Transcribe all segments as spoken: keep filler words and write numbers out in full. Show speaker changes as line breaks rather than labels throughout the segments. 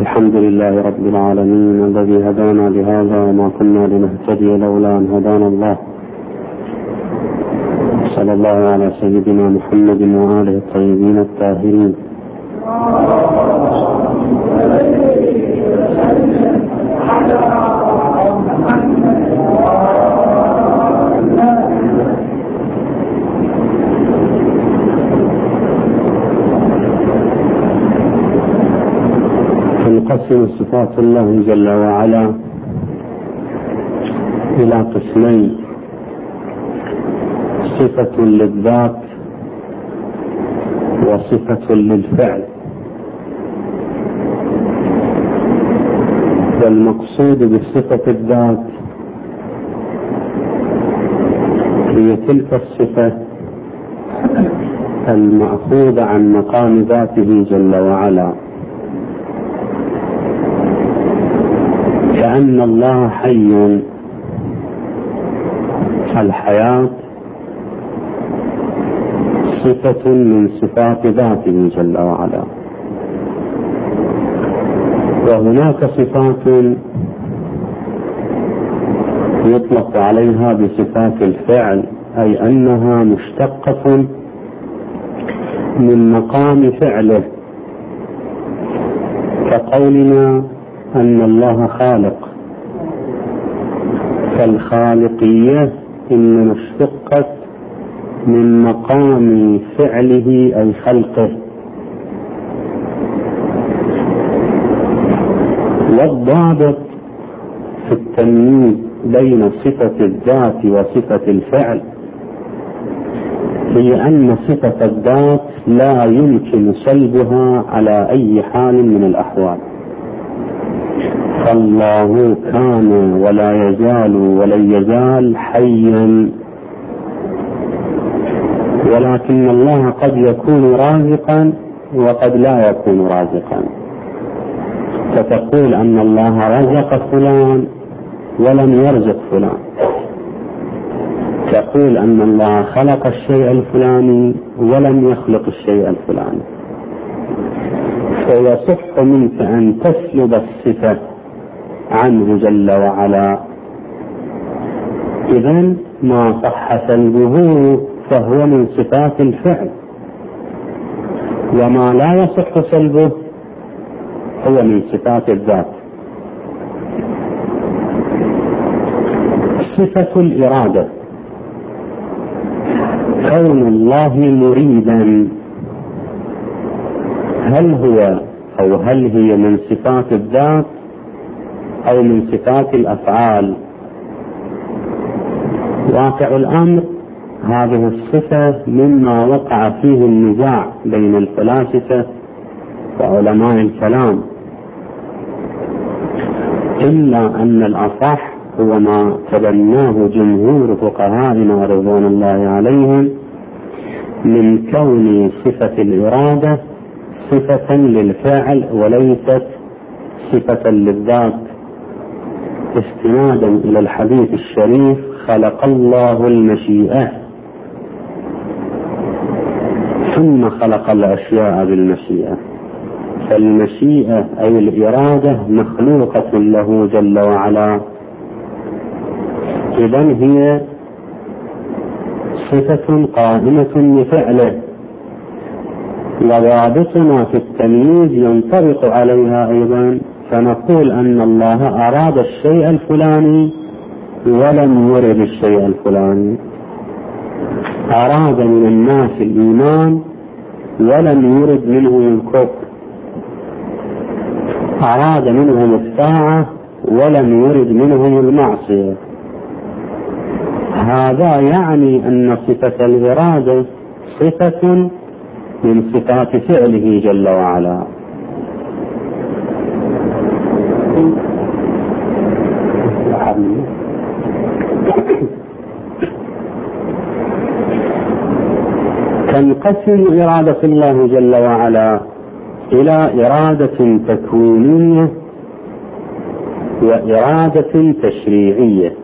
الحمد لله رب العالمين الذي هدانا لهذا وما كنا لنهتدي لولا أن هدانا الله. صلى الله على سيدنا محمد وآله الطيبين الطاهرين. تنقسم صفات الله جل وعلا إلى قسمين: صفة للذات وصفة للفعل. والمقصود بصفة الذات هي تلك الصفة المأخوذة عن مقام ذاته جل وعلا، كأن الله حي، الحياة صفة من صفات ذاته جل وعلا. وهناك صفات يطلق عليها بصفات الفعل، أي أنها مشتقة من مقام فعله، كقولنا أن الله خالق، فالخالقية إنما اشتقت من مقام فعله أي خلقه. والضابط في التمييز بين صفة الذات وصفة الفعل هي أن صفة الذات لا يمكن سلبها على أي حال من الأحوال، فالله كان ولا يزال ولن يزال حيا، ولكن الله قد يكون رازقا وقد لا يكون رازقا، فتقول أن الله رزق فلان ولم يرزق فلان، تقول أن الله خلق الشيء الفلاني ولم يخلق الشيء الفلاني. فيصح منك أن تسلب الصفة عنه جل وعلا، إذن ما صح سلبه فهو من صفات الفعل، وما لا يصح سلبه هو من صفات الذات. صفة الإرادة، كون الله مريدا، هل هو أو هل هي من صفات الذات أو من صفات الأفعال؟ واقع الأمر هذه الصفة مما وقع فيه النزاع بين الفلاسفة وعلماء الكلام، إلا أن الأصح هو ما تبناه جمهور فقهائنا رضوان الله عليهم من كون صفة الإرادة صفة للفعل وليست صفة للذات، استنادا إلى الحديث الشريف: خلق الله المشيئة ثم خلق الأشياء بالمشيئة. فالمشيئة أي الإرادة مخلوقة له جل وعلا، إذن هي صفة قائمة بفعله، وضابطنا في التمييز ينطبق عليها أيضا، فنقول أن الله أراد الشيء الفلاني ولم يرد الشيء الفلاني، أراد من الناس الإيمان ولم يرد منهم الكفر، أراد منهم الطاعة ولم يرد منهم المعصية. هذا يعني أن صفة الإرادة صفة من صفات فعله جل وعلا. تنقسم إرادة الله جل وعلا إلى إرادة تكوينية وإرادة تشريعية.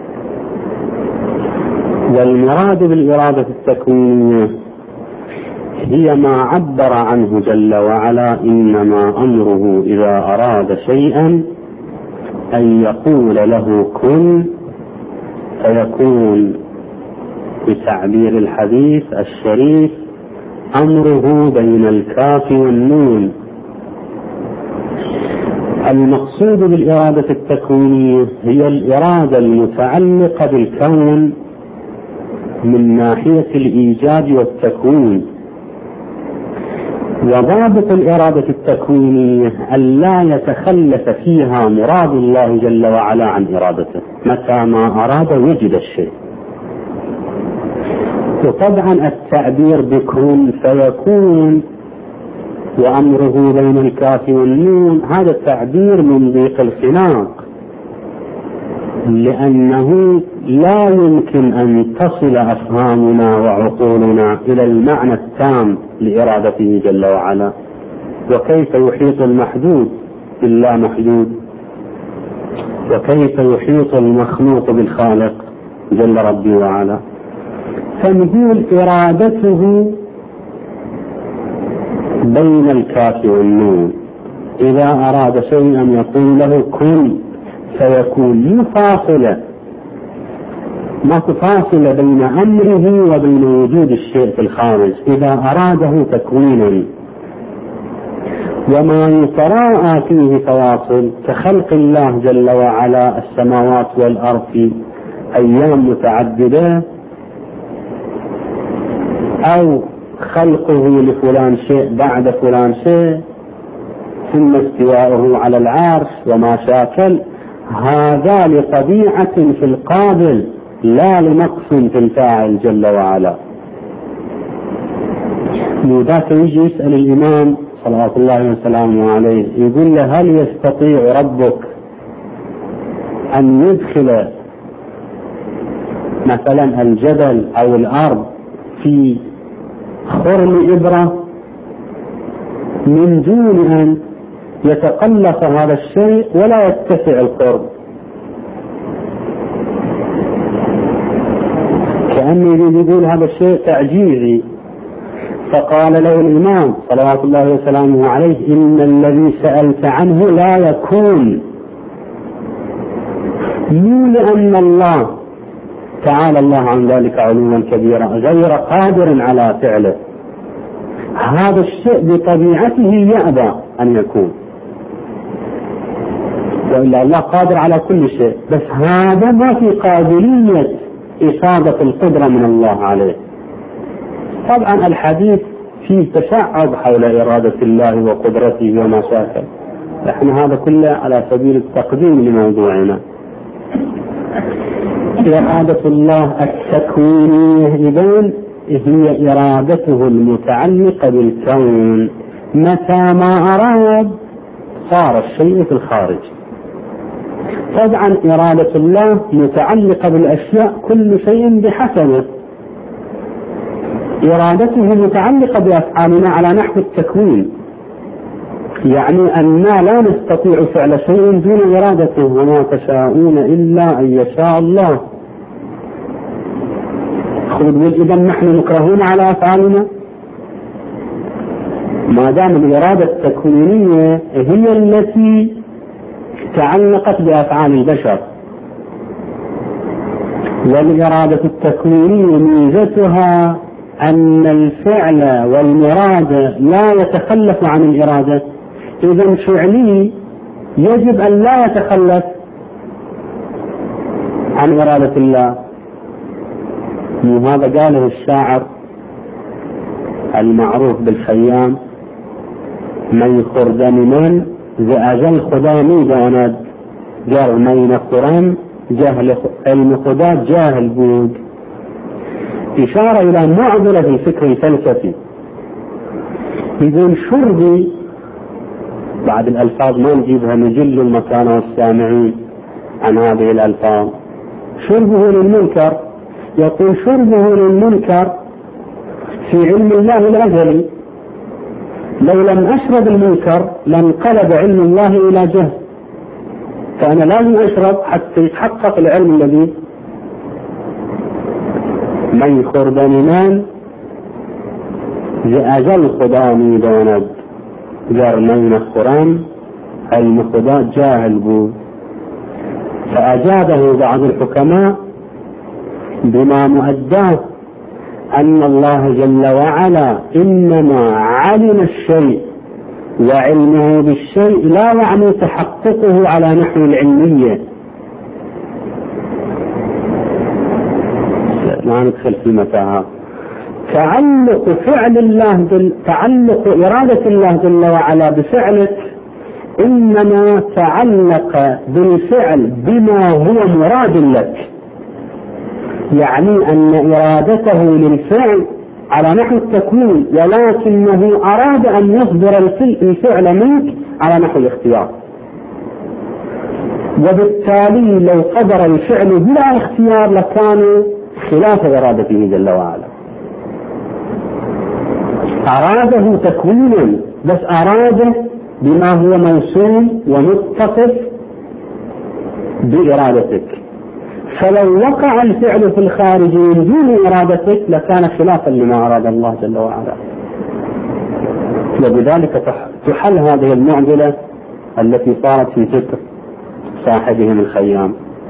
والمراد بالإرادة التكوينية هي ما عبر عنه جل وعلا: إنما أمره إذا أراد شيئا أن يقول له كن فيكون، بتعبير الحديث الشريف: أمره بين الكاف والنون. المقصود بالإرادة التكوينية هي الإرادة المتعلقة بالكون من ناحية الإيجاد والتكوين. وضابط الإرادة التكوينية أن لا يتخلف فيها مراد الله جل وعلا عن إرادته، متى ما أراد وجد الشيء. وطبعا التعبير بكون فيكون وأمره بين الكاف والنون هذا التعبير من ضيق الخلاق، لأنه لا يمكن أن تصل أفهامنا وعقولنا إلى المعنى التام لإرادته جل وعلا. وكيف يحيط المحدود باللا محدود؟ وكيف يحيط المخلوق بالخالق جل ربي وعلا؟ فنقول إرادته بين الكاف والنون، إذا أراد شيئا يقول له كن فيكون، فاصلة ما تفاصل بين أمره وبين وجود الشيء في الخارج إذا أراده تكوينا. وما يتراءى فيه فواصل كخلق الله جل وعلا السماوات والأرض في أيام متعددة، أو خلقه لفلان شيء بعد فلان شيء، ثم استواءه على العرش وما شاكل، هذا لطبيعة في القابل لا لنقص في الفاعل جل وعلا. وذاك يجي يسأل الإمام صلوات الله وسلامه عليه، يقول له: هل يستطيع ربك أن يدخل مثلا الجبل أو الأرض في خرم إبرة من دون أن يتقلص هذا الشيء ولا يتسع الخرم؟ كأنه يقول هذا الشيء تعجيزي. فقال له الإمام صلوات الله وسلامه عليه: إن الذي سألت عنه لا يكون، مو لأن الله تعالى الله عن ذلك علوا كبيرا غير قادر على فعله، هذا الشيء بطبيعته يأبى أن يكون، وإلا الله قادر على كل شيء، بس هذا ما في قابلية إصابة القدرة من الله عليه. طبعا الحديث فيه تشعب حول إرادة الله وقدرته وما شاء، نحن هذا كله على سبيل التقديم لموضوعنا. إرادة الله التكوينية إذن هي إرادته المتعلقة بالكون، متى ما أراد صار الشيء في الخارج. طبعا إرادة الله متعلقة بالأشياء كل شيء بحسبه، إرادته متعلقة بأفعالنا على نحو التكوين، يعني أننا لا نستطيع فعل شيء دون إرادته، وما تشاءون إلا أن يشاء الله. إذا نحن مكرهون على أفعالنا ما دام الإرادة التكوينية هي التي تعلقت بأفعال البشر. والإرادة التكوينية ميزتها أن الفعل والمراد لا يتخلف عن الإرادة، إذا الفعلي يجب أن لا يتخلف عن إرادة الله. وهذا قاله الشاعر المعروف بالخيام: من خردم من زأجل خدامي داند، قال مين قرآن جهل علم خدا جاهل بود، إشارة إلى معضلة في الفكر الفلسفي. يقول شربي، بعد الألفاظ ما نجيبها نجل المكان والسامعين عن هذه الألفاظ، شربه للمنكر، يقول شربه للمنكر في علم الله الأزلي، لو لم أشرب المنكر لانقلب علم الله إلى جهل، فأنا لازم أشرب حتى يتحقق العلم الذي من خردمان لأجل خداني داند قرنين خرام المخدات جاهل بو، فأجابه بعض الحكماء بما مؤداه أن الله جل وعلا إنما علم الشيء وعلمه بالشيء لا يعني تحققه على نحو العلمية. لا ندخل في المتاهات. تعلق فعل الله جل تعلق إرادة الله جل وعلا بفعلك إنما تعلق بالفعل بما هو مراد لك، يعني أن إرادته للفعل على نحو التكوين، ولكنه أراد أن يصدر الفعل منك على نحو الاختيار، وبالتالي لو قدر الفعل بلا اختيار لكان خلاف إرادته جل وعلا. أراده تكوينا بس أراده بما هو موسوم ومتصف بإرادتك، فلو وقع الفعل في الخارج من دون إرادتك لكان خلافا لما أراد الله جل وعلا. وبذلك تحل هذه المعضلة التي صارت في فكر صاحبهم الخيام.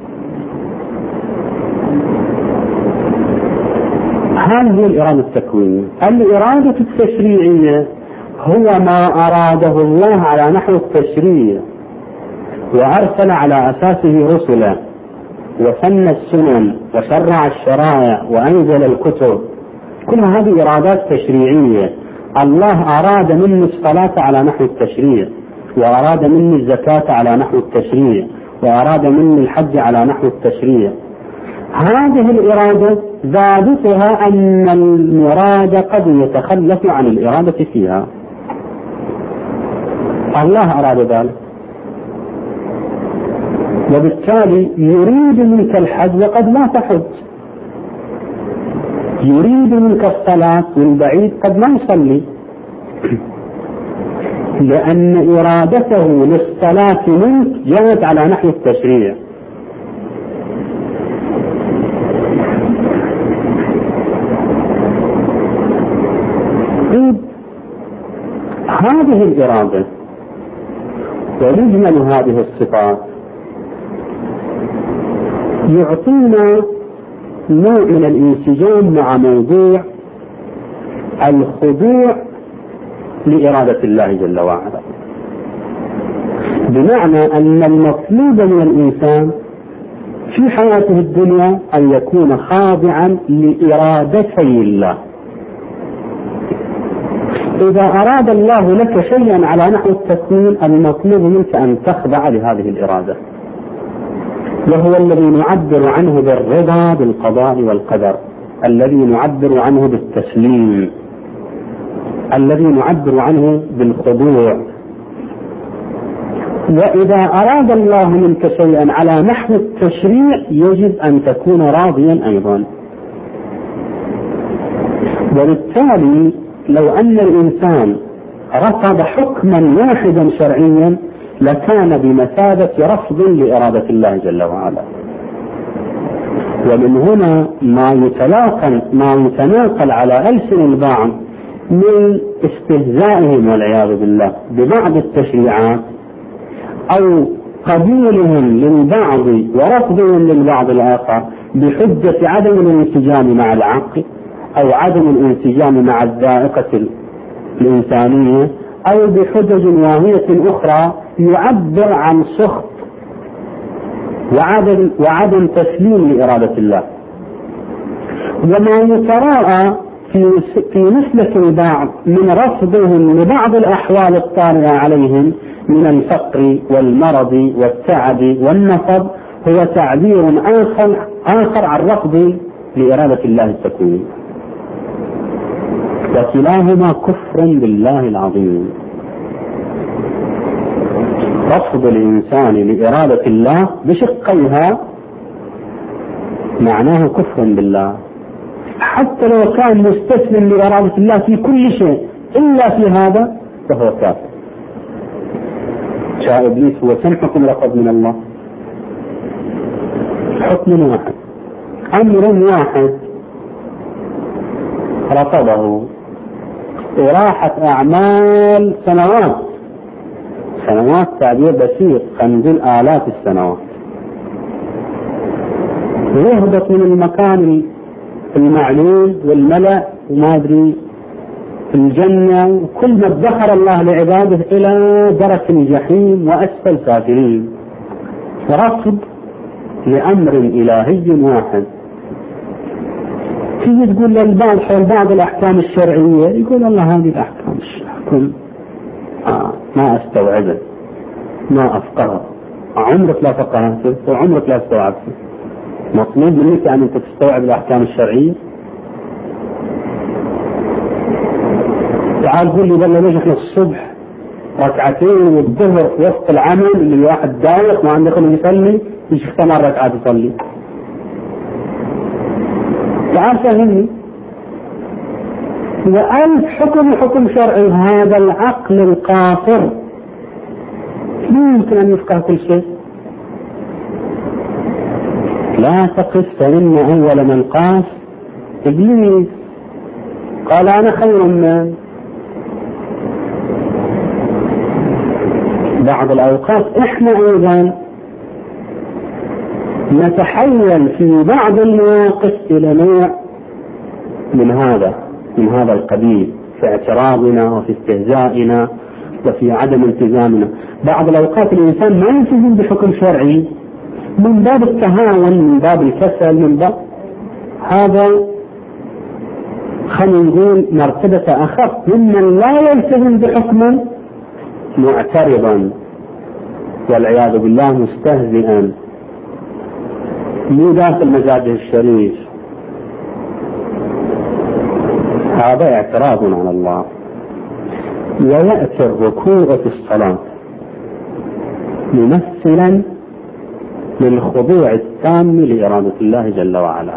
هذه الإرادة التكوينية. الإرادة التشريعية هو ما أراده الله على نحو التشريع، وأرسل على أساسه رسلا، وسن السنن، وشرع الشرائع، وأنزل الكتب. كل هذه إرادات تشريعية. الله أراد مني الصلاة على نحو التشريع، وأراد مني الزكاة على نحو التشريع، وأراد مني الحج على نحو التشريع. هذه الإرادة ضابطها أن المراد قد يتخلف عن الإرادة فيها. الله أراد ذلك، وبالتالي يريد منك الحج وقد لا تحج، يريد منك الصلاة من بعيد قد ما يصلي، لأن إرادته للصلاة منك جاءت على نحو التشريع. هذه الإرادة ومجمل هذه الصفات يعطينا نوع من الانسجام مع موضوع الخضوع لإرادة الله جل وعلا، بمعنى أن المطلوب من الإنسان في حياته الدنيا أن يكون خاضعا لإرادتي الله. إذا أراد الله لك شيئا على نحو التكوين المطلوب منك أن تخضع لهذه الإرادة، وهو الذي نعبر عنه بالرضا بالقضاء والقدر، الذي نعبر عنه بالتسليم، الذي نعبر عنه بالخضوع. وإذا أراد الله منك شيئا على نحو التشريع يجب أن تكون راضيا أيضا. وبالتالي لو أن الإنسان رفض حكما واحدا شرعيا لكان بمثابة رفض لإرادة الله جل وعلا. ومن هنا ما يتلاقى ما يتناقل على ألسن البعض من استهزائهم والعياذ بالله ببعض التشريعات، أو قبولهم للبعض ورفضهم للبعض الآخر بحجة عدم الانسجام مع العقل، أو عدم الانسجام مع الذائقة الإنسانية، أو بحجج واهية أخرى يعبر عن سخط وعدم, وعدم تسليم لإرادة الله. وما يتراءى في, في مسلك البعض من رفضهم لبعض الأحوال الطارئة عليهم من الفقر والمرض والتعب والنصب هو تعبير آخر, آخر عن رفض لإرادة الله التكوين، وكلاهما كفر بالله العظيم. رفض الإنسان لإرادة الله بشقيها معناه كفر بالله، حتى لو كان مستسلم لإرادة الله في كل شيء إلا في هذا فهو كافر. شاء إبليس هو كم حكم رفض من الله؟ حكم واحد، أمر واحد رفضه، وراحت أعمال سنوات، سنوات تعبير بسيط، خلينا نقول آلاف السنوات، ويهبط من المكان المعلوم والملأ وما أدري في الجنة، وكل ما ادخر الله لعباده إلى درك الجحيم وأسفل سافلين، رفض لأمر إلهي واحد. تيجي تقول للبعض حول بعض الأحكام الشرعية، يقول الله هذه الأحكام الشرعية آه ما أستوعبها، ما أفقهها، عمرك لا فقهته وعمرك لا استوعبته. مطلوب منك أن أنت تستوعب الأحكام الشرعية؟ تعال قول لي والله ليش احنا الصبح ركعتين والظهر في وسط العمل اللي واحد دايق ما عنده خلق يصلي يجي ثمان ركعات يصلي. تعال فهمني. وألف حكم حكم شرعي، هذا العقل القاصر يمكن أن يفقه كل شيء. لا تقف، فإن أول من قاس إبليس قال أنا خير من. بعض الأوقات إحنا أيضا نتحول في بعض المواقف إلى نوع من هذا من هذا القبيل في اعتراضنا وفي استهزائنا وفي عدم التزامنا. بعض الأوقات الإنسان ما يلتزم بحكم شرعي من باب التهاون، من باب الكسل، من باب هذا خلينا نقول مرتبة أخف ممن لا يلتزم بحكم معترضا والعياذ بالله مستهزئا مو داخل مزاجه الشريف. هذا اعتراض على الله. ويأتي الركوع في الصلاة ممثلا للخضوع التام لإرادة الله جل وعلا.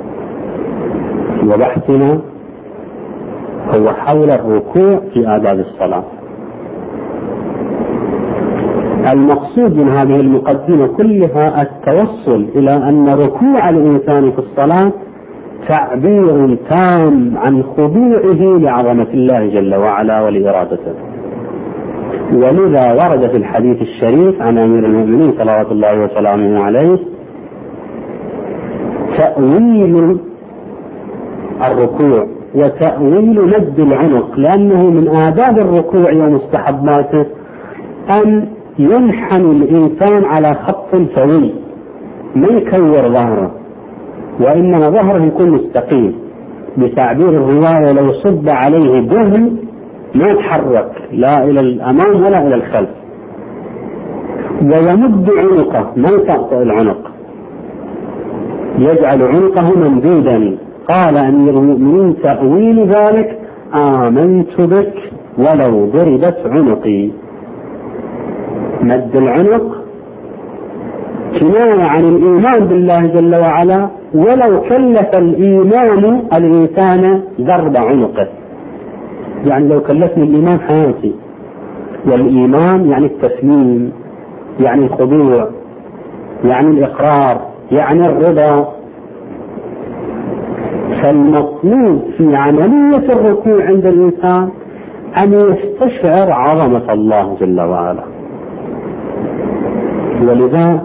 وبحثنا هو حول الركوع في آداب الصلاة. المقصود من هذه المقدمة كلها التوصل إلى أن ركوع الإنسان في الصلاة تعبير تام عن خضوعه لعظمة الله جل وعلا ولإرادته. ولذا ورد في الحديث الشريف عن أمير المؤمنين صلوات الله وسلامه عليه تأويل الركوع وتأويل مد العنق، لأنه من آداب الركوع ومستحباته أن ينحن الإنسان على خط سوي، ما يكور ظهره، وإنما ظهره يكون مستقيم. بتعبير الرواية لو صب عليه دهن ما يتحرك لا إلى الأمام ولا إلى الخلف. ويمد عنقه، ما يطأطئ العنق، يجعل عنقه ممدودا. قال أمير المؤمنين تأويل ذلك آمنت بك ولو ضربت عنقي. مد العنق كناية عن الإيمان بالله جل وعلا، ولو كلف الإيمان الإنسان ضرب عنقه، يعني لو كلفني الإيمان حياتي. والإيمان يعني التسليم، يعني الخضوع، يعني الإقرار، يعني الرضا. فالمطلوب في عملية الركوع عند الإنسان أن يستشعر عظمة الله جل وعلا. ولذا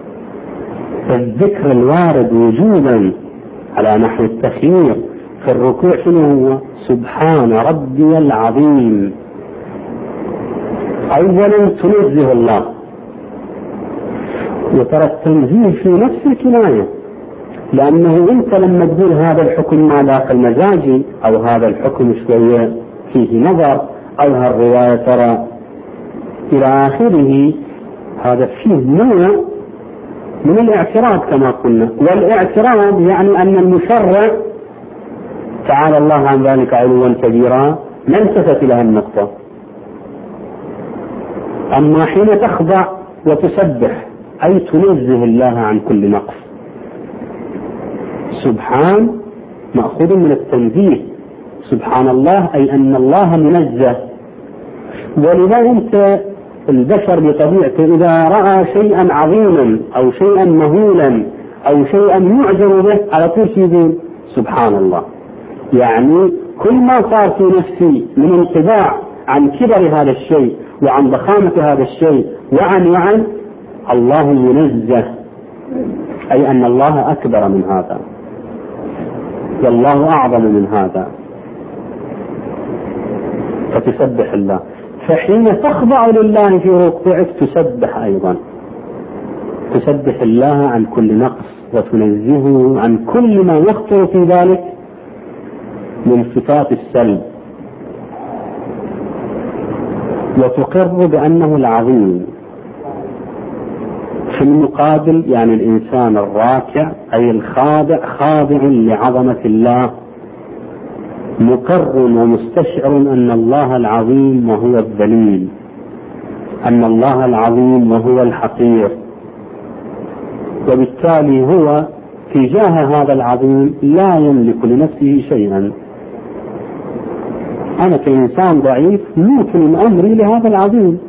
الذكر الوارد وجوبا على نحو التخيير في الركوع شنو هو؟ سبحان ربي العظيم. أولا تنزه الله، وترى التنزيه في نفس الكناية، لأنه أنت لما تقول هذا الحكم ما داخل مزاجي، أو هذا الحكم شوية فيه نظر، أو هالرواية ترى إلى آخره، هذا فيه نوع من الاعتراض كما قلنا. والاعتراض يعني أن المشرع تعالى الله عن ذلك علوا كبيرا ما التفت إلى النقطة. أما حين تخضع وتسبح أي تنزه الله عن كل نقص. سبحان مأخوذ من التنزيه، سبحان الله أي أن الله منزه. ولذا أنت البشر بطبيعته إذا رأى شيئا عظيما أو شيئا مهولا أو شيئا يعجب به على طول يقول سبحان الله، يعني كل ما صار في نفسي من انطباع عن كبر هذا الشيء وعن ضخامة هذا الشيء وعن وعن الله ينزه، أي أن الله أكبر من هذا والله أعظم من هذا، فتسبح الله. فحين تخضع لله في ركوعك تسبح أيضا، تسبح الله عن كل نقص وتنزهه عن كل ما يخطر في ذلك من صفات السلب، وتقر بأنه العظيم. في المقابل يعني الإنسان الراكع أي الخاضع خاضع لعظمة الله، مقر ومستشعر أن الله العظيم وهو الذليل، أن الله العظيم وهو الحقير، وبالتالي هو تجاه هذا العظيم لا يملك لنفسه شيئا. أنا كإنسان ضعيف ممكن أمري لهذا العظيم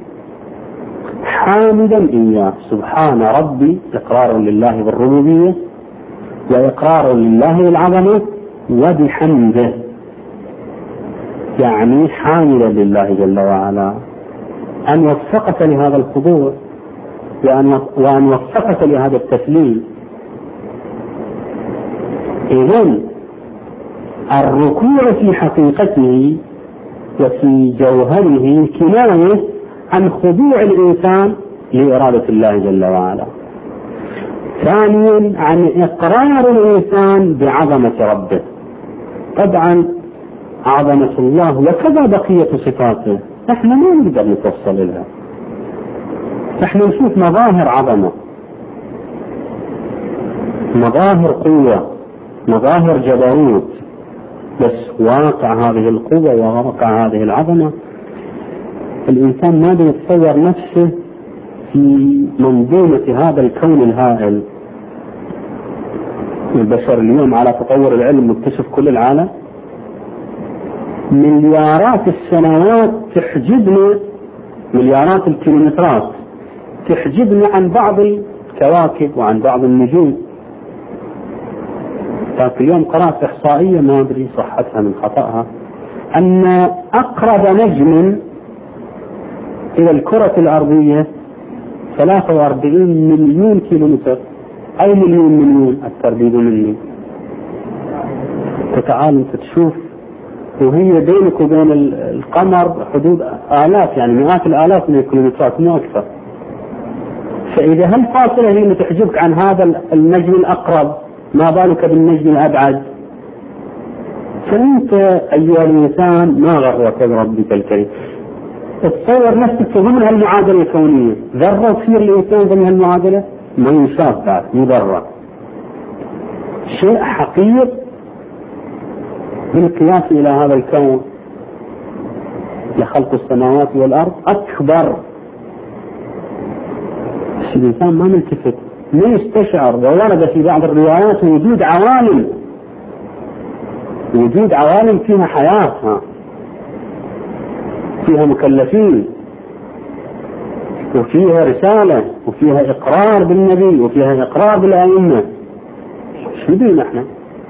حامدا إياه، سبحان ربي، إقرار لله بالربوبية وإقرار لله بالعظمة وبحمده، يعني حامدا لله جل وعلا أن وفقك لهذا الخضوع وأن وفقك لهذا التسليم. إذن الركوع في حقيقته وفي جوهره كناية عن خضوع الإنسان لإرادة الله جل وعلا. ثانيا عن إقرار الإنسان بعظمة ربه، طبعا عظمة الله وكذا بقية صفاته احنا ما نقدر نتوصل لها، احنا نشوف مظاهر عظمة، مظاهر قوة، مظاهر جبروت، بس واقع هذه القوة وواقع هذه العظمة الإنسان ما يتصور نفسه في منظومة هذا الكون الهائل. البشر اليوم على تطور العلم مكتشف كل العالم، مليارات السنوات تحجبنا، مليارات الكيلومترات تحجبنا عن بعض الكواكب وعن بعض النجوم. ذاك اليوم قرأت إحصائية ما أدري صحتها من خطأها، أن أقرب نجم إلى الكرة الأرضية ثلاثة وأربعين مليون كيلومتر، أي مليون مليون الترديد مني. فتعال أنت تشوف، وهي بينك وبين القمر حدود آلاف يعني مئات الآلاف من الكيلومترات مو أكثر. فإذا هالفاصلة هي اللي تحجبك عن هذا النجم الأقرب، ما بالك بالنجم الأبعد؟ فأنت أيها الإنسان ما غرك بربك الكريم. تصور نفسك ضمن هالمعادلة الكونية، ذرة تصير الإنسان ضمن هالمعادلة ما يشاف بعد، مو ذرة، شيء حقير بالقياس إلى هذا الكون لخلق السماوات والأرض أكبر. بس الإنسان ما ملتفت، ما يستشعر. وورد في بعض الروايات وجود عوالم، وجود عوالم فيها حياة، فيها مكلفين، وفيها رسالة، وفيها إقرار بالنبي، وفيها إقرار بالأئمة. شو دين احنا؟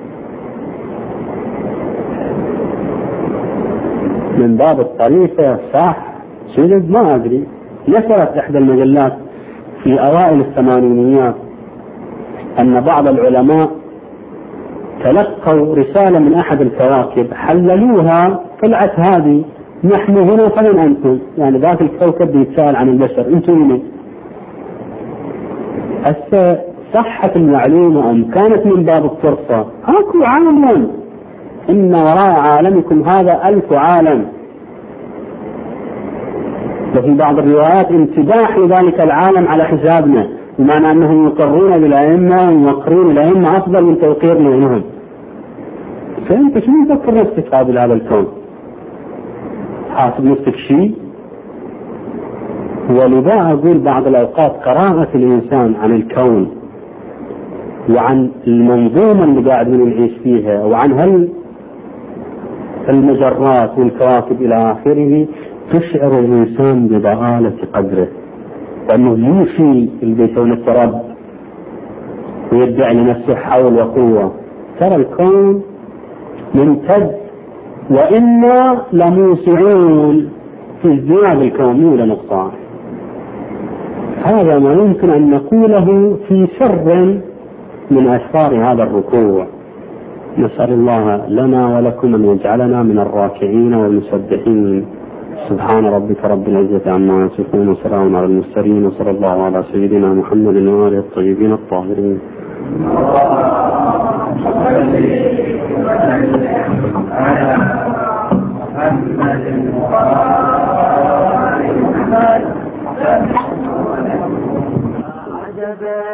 من باب الطريقة صح سجد ما أدري. نشرت إحدى المجلات في أوائل الثمانينيات أن بعض العلماء تلقوا رسالة من أحد الكواكب حللوها، طلعت هذه: نحن هنا فمن أنتم؟ يعني ذاك الكوكب يتساءل عن البشر، أنتم من؟ هسه صحت المعلومة أم كانت من باب الطرفة؟ أكو عالم، إن وراء عالمكم هذا ألف عالم. وفي بعض الروايات امتداح لذلك العالم على حسابنا، بمعنى أنهم يقرون بالأئمة ويوقرون الأئمة أفضل من توقيرنا لهم. فأنت شو تفكر نفسك قابل هذا الكون؟ حاسب نفسك شيء؟ ولذا أقول بعض الأوقات قراءة الإنسان عن الكون وعن المنظومة اللي قاعد من نعيش فيها وعن هل المجرات والكواكب إلى آخره تشعر الإنسان بضآلة قدره، وأنه مو شيء اللي بيسوي نفسه رب ويدعي لنفسه حول وقوة. ترى الكون ممتد وإنا لموسعون في ازدياد الكون لا نقصان. هذا ما يمكن أن نقوله في سر من أسرار هذا الركوع. نسأل الله لنا ولكم أن يجعلنا من الراكعين والمسبحين. سبحان ربك رب العزة عما يصفون وسلام على المرسلين وصلى الله على سيدنا محمد وآله الطيبين الطاهرين. عجبا